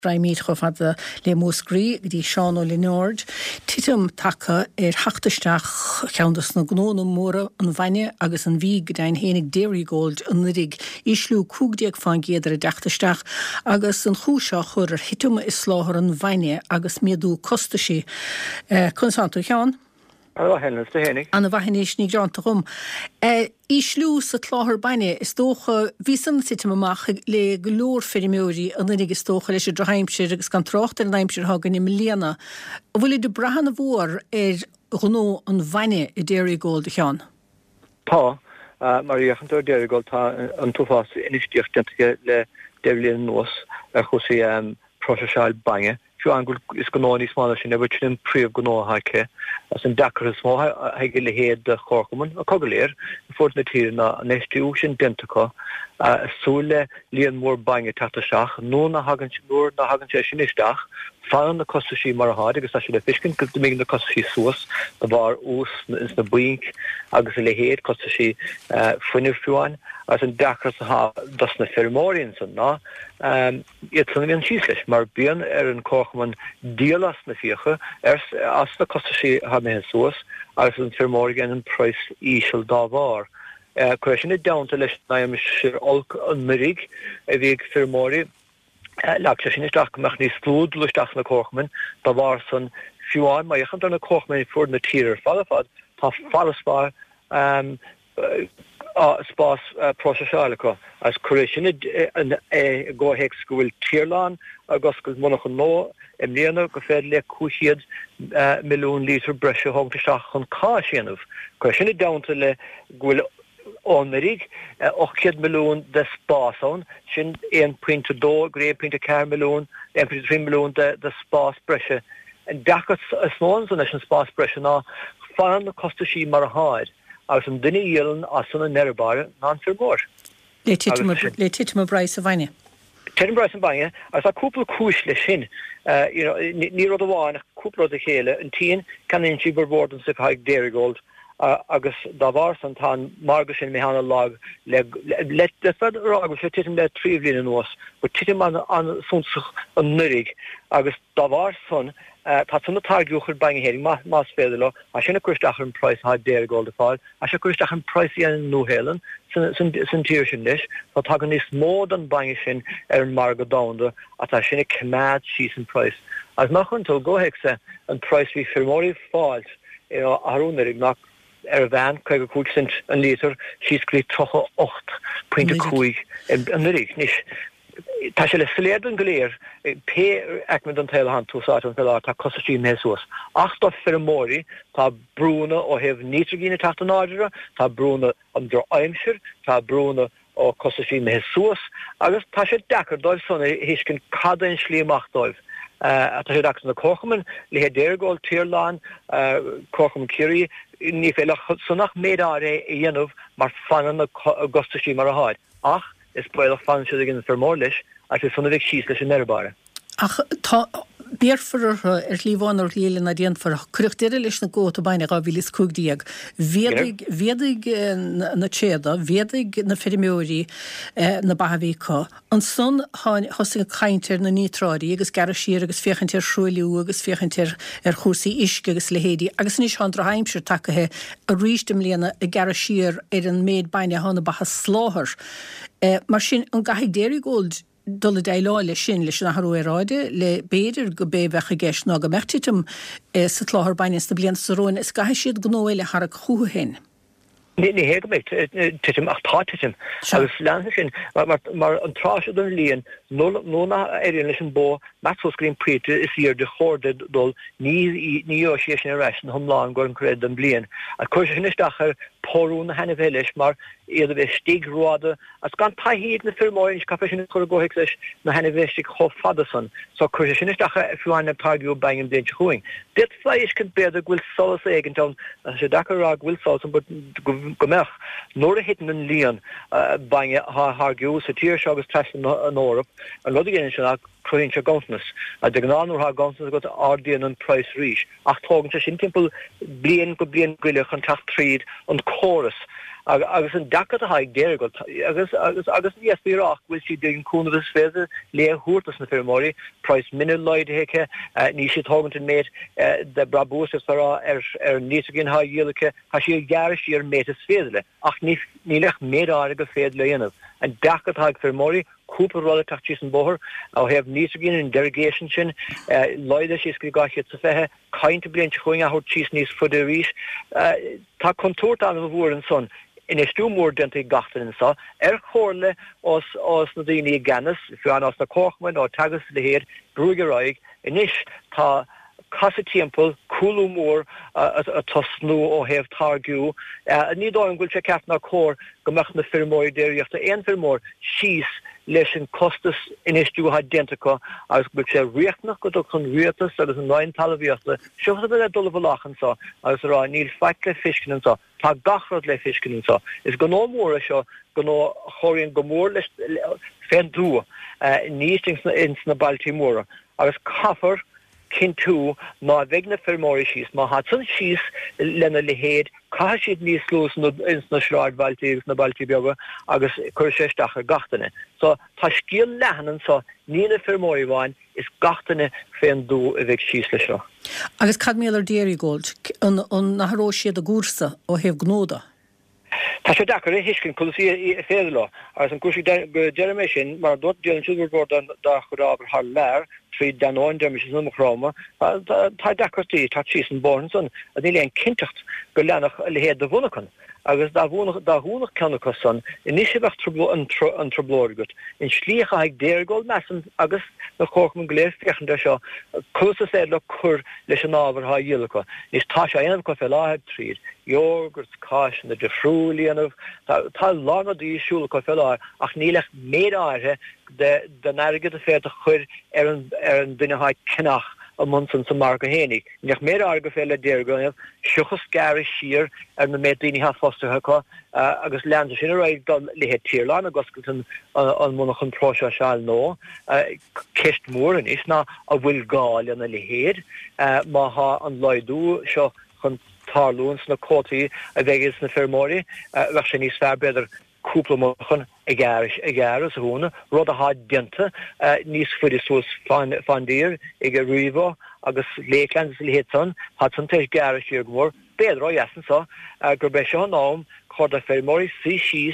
Braimid chofad le Mosgrí dí Seán ó Linord. Titum tacha hachtasteach cheandas na gnóna móra an bhaine agus an bhí gdain hénig Dairygold an rig islú cúgdiag fan géadar a dachtasteach agus an chúseo chur hitum is sláthar an bhaine agus miadú costaisi. Consanto Seán? Anna bhainnéis ní granta chum. Islú sa tláthar baine is tócha vísan sitim amach le glór ferimóri an nig is tócha leis droheimsir agus gan trocht an aimsir hagan im léana. Bhfuil de brahan a bhór gnó an bhaine I Dairygold Seán? Tá, mar iachantar Dairygold tá an túfás inistíocht le Deirlíon Nuas a chusaí proseisiáil baine. Angul is gnóí smála sin nebh sin príomh gnó haice as an dachar is smó haige le héad de chorcaman a cogaléir fórt na tína neistú sin dentacha súle líon mór bainge tata seach nó na hagan sé sin isteach fan na costaí mar háid agus tá sin le fiscin go mé na costaí suas na bhar ús is na buink agus le héad costaí fuinir fiúáin as an dachar sa das na fermórín san ná iad san an sísleis mar bíon an chorcaman díalas na fiocha as na costaí ha mé suas agus an fermórí gan an preis ísel dá bhar. Question it down to list naim sir olk an mirig a bhíag fermórí leach sin isteach meach ní slúd luisteach na chorcaman dá bhar san fiúáin mai echan na chorcaman fuór na tír fad tá falaspá spás proseisiálacha as curéisisin ggóhéic scoil tíirlán agus go mnach an nó im léana go féad le 200 milliún lítar breise hogtasteach chun cá séanamh. Curéisisin damta le ghfuil ónmarig 800 milliún de spásán sin 1.2 gré 1.4 milliún 1.3 milliún de spás breise. En dachas smón san leis an spás breise ná fan na costaí mar a háid. As an duine íolann as san an nerbáire ná fir mór. Le titim a brais a bhaine. Titim brais an baine, as a cúpla cúis le sin, ní rud amháin cúpla a chéile, an tíon can in si barbord an sip haig Dairygold, agus dá bhar san tá marga sin méhanana lag le fed agus le titim le 3 bliana nuas, go titim an súnsach an nurig, agus dá bhar san tá san na targiúchar bainge héiring más féidir a sinna cuisteach an price ha Dairygold a fáil, a se cuisteach an price an nóhélan san tíir sin leis, tá tá gan níos mód an bainge sin an marga dáanda a tá sinna cemad síos an price. As nachan tó ggóhéic sa an price hí fermórí fáilt arúnarig nach a bhean chuig go cint an lítar síos glí 8.5 an nurig níos. Tá sé le sléad an goléir pe eicmid an tail han túsáid an tail tá costaí mésuas. Ach tá fermórí tá brúna ó heh nitrogína tacht an áidere, tá brúna an dro aimsir, tá brúna ó costaí mésuas, agus tá sé dechar dóibh sanna héiscin cada an slíamach dóibh. Tá sé dechar na chorcaman le hé Dairygold tíirlán chorcaman Curie ní féilech sannach méadáré I dhéanamh mar fanan na costaí mar a háid. Ach is buile fan se gin fermór leis a sanna bheith síos leis an nerbáire. Ach tá beerfarar líhánar líile na déanfar cruchtéire leis na góta baine a bhílis cúgdíag. Védig na tséda, védig na ferimóí na bahavíá. An son hosing a chaintir na nítráí agus gar sír agus féchantir srúliú agus féchantir chósaí isce agus lehédí. Agus níos handra haimsir takethe a rístim léana a gar sír an méid baine hána baha sláthar. Mar sin an gaithigh Dairygold dul déileáile sin leis na harúráide le béidir go béhecha gceist ná go mechttitim sa tláthar baine na bliana sa róin is gaithigh siad gnóile har a chuúhéin. Ní hé go méid titim ach tá titim agus leansa sin mar an tráisiad an líon nóna éiríonn leis an bó Maxwell-Green Prete is íar de chóirde dul ní ó sé sin a reis an thomláin gur an cred an blion. A chuir sin isteachar póú na hena bhéiles mar iad a bheith stigráide as gan taíad na firmóin cafe sin chu ggóhéic leis na hena bheistig cho fadasan, so chuir sin isteachar fiúáin na targiú baingim déint chuing. Dit fleis cin beidir ghfuil solas éigeantán a sé dachar ghfuil solas go meach nóair a hitan an líon bainge hargiú sa tíir se agus treisin an Órap an rud géine sin croinse gauntnas a de gnáú ha gauntnas go ardíon an price ríis ach tógan se sin timppel blian go blian gwile chun tacht tríd an chorus agus an dacha a haig déir go agus níosbíach bhfuil si dén cúnahs féidir le thuútas na firmóí price mini leid heice ní si tógan an méid de brabús fará níos gin ha dhéalacha ha si gar sí ar métas féile ach ní lech méad ára go féad le dhéanamh an dacha haig firmóí Cooper rolle tachtis an boher a hef nísgin in derogation sin leide is go gachiet sa fehe kainte blint choing a hort cheese nís fud ris tá kontort an bhór an son in is stomoor dente gachten sa chorle os na dini gannis fi an as na kochman or tagus de heer brugeroig in is tá Casa timpel coolúmór a tosnú ó hef targu ní dáin gúil se ceap na cór gomach na firmóir déiriochta ein firmór síos leis an costas inistú identica agus gúil se riachnach go chun riatas agus an 9 talvíochta siúcha be dul lachan sa agus rá níl feic le fiscin sa tá gachrod le fiscin sa is go nómór seo go nó choiríonn gomór leis fendú nístings ins na Baltimóra agus caafar cin tú má bheith na firmóir síos má hatsan síos lena le héad cá siad níos lús ins na sráid Baltígus na Baltí beaga agus chuir séisteach ar gatainine. So tá scíal lehanan sa ní na firmóí bháin is gatainine féin dú a bheith síos le seo. Agus cad mélar déirí góld an nachró siad a gúrsa ó heh gnóda. Tá sé dachar hiiscin chuí féidir lá agus an cúsí Jeremy sin mar dot déan siúrbord an da churábar har leir trí danáin dermis numachráma tá dachartí tá síos an bornson a ní leon cintecht go leannach le héad a bhunachan agus dá húnach ceannachas san in ní sibh an troblóirgut in slíocha ag déirgóil mesan agus na chóchman gléir fechan de seo cúsa sé le chur leis an ábhar ha dhéalacha is tá sé aanamh go fé látheb tríd Jogurt, cáis na defriúlíanamh tá lágadí siúla go fé láir ach nílech méad áire den airgad a féad a chur ar an duine haid cenach a munsan sa mar go hénig. Nech méad áir go fé le déirgóineh siúchas gari siar ar na méad daoine ha fostacha agus leanta sin raid le hé tíirláin a goscailtan an munach an próise seáil nó ceist mór in is ná a bhfuil gáil anna le héad má ha an leidú seo chun tarlúns na cótaí a bheith na firmóí bheith sé níos fear beidir cúplamachchan ag garas a húna rud a háid dianta níos fuidir sús fandír ag a riomh agus léiclean le héan hat san teis garas siar gomór beidir á jasan sa gur be se an nám chuir a firmóí sí síos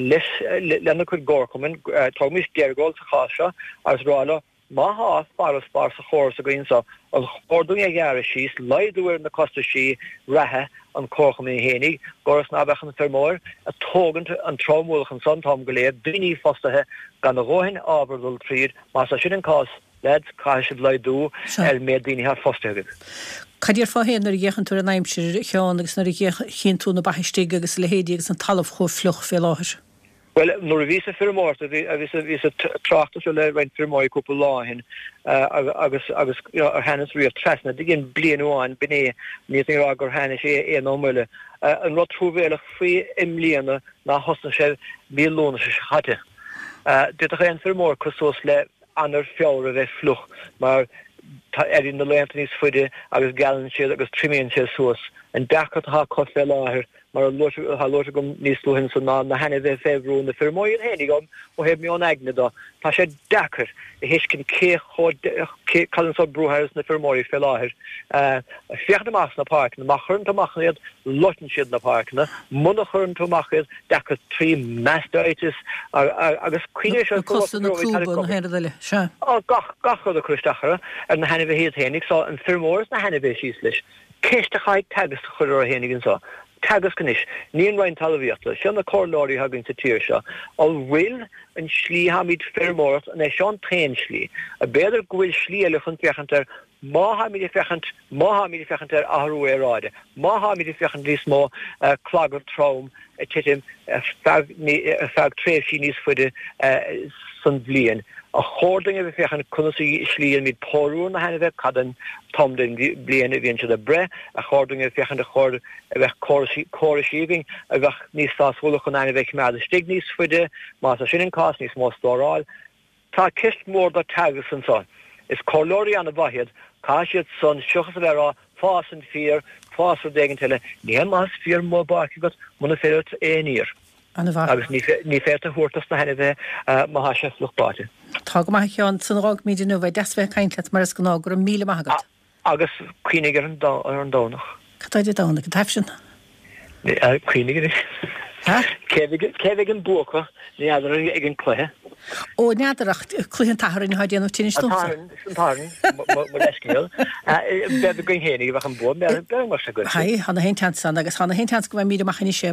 lena chud gcóircumin támís deargáil sa cháise agus rála má há faras bar sa chóir a gínsa an chóirúing ag garas síos leidúir na costa sí rathe an cócham í hénig goras ná bechan firmóir a tógant an trámúlachan san tám go léir duine fostathe gan na róhin ábardul tríd más a sin an cás led caiisiid leidú méad daoine ha fostathe. Cadíar fá héanaar dhéchan tú an aimsir cheán agus na chin tú na baistíige agus le héadí agus an talamh chó fluch fé láthir. Well, nur ví a firmórt a ví a trachtas le rein firmói cúpla láhin agus ar hennas ri tresna digin blianúáin binné ní rá gur henna sé é nómile an rot trúvéach fé imlíana ná hosna sé bílóna se hatte. Dit a ché firmór cosós le anar fiára bheith fluch mar in na leantanís fuide agus galan sé agus trimíonn sé suas an dachat ha cosfé láthir mar ha lote gom níos hin san na henne bheith féhrú na firmóí an hénig gom ó heb mé an aigna da. Tá sé dachar a hiiscin callan sa brúhairs na firmóí fé láthir. Fiachna más na park na machchurn tamachniad lotin siad na parkna munachchurn tamachniad dachar trí mastaitis agus cuine se costan na cúban héile se. Gachod a crustachara ar na henne bheith hénig sa an firmórs na henne bheith síos leis. Ceiste chaid tagas chuir a hénigin sa. Tagas canis, níon rain talvíachta, se na cóláirí haginn sa tíir seo, all bhfuil an slí hamid firmórt an é seán tréin slí. A beidir gohfuil slí eile chun fechantar má hamid fechant ar ahrú ráide. Má hamid fechant níos mó clagar traum titim fag tréh sí níos fuide san bblian. A chóding a fechan kunasí slíon mid póú na henne bheith cadan tomden blian a bhíonn se a bre a chóding a fechan a chód a bheith choirisiing a bheith níos tásúla chun aine bheith mead a stig níos fuide más a sin an cás níos mó stóráil Tá kist mór do tagus an son. Is colóri an a bhahiad, cáisiad son siúchas a bherá fás an fear, fás a degen tile, ní mas fear mó barci got muna féirt éír. Agus ní féta húrtas na henne bheith má se fluchbáte. Tá go mai cheán san rag míidir nu bheith desbheith caiintlet mar is go nágur an 1000 magat. Agus cuiinigar an dánach. Catáidir dánach an taifsin? Cuiinigar Cévig an bucha ní ag an chluthe. Ó neadaracht chluhann taharin ha déanamh tíine stósa. Tárin mar leiscéil. Bheith go héananig bheith an bú, mar se go. Haí, hanna héin teansan agus hanna héin teans go bheith míidir machchaní sé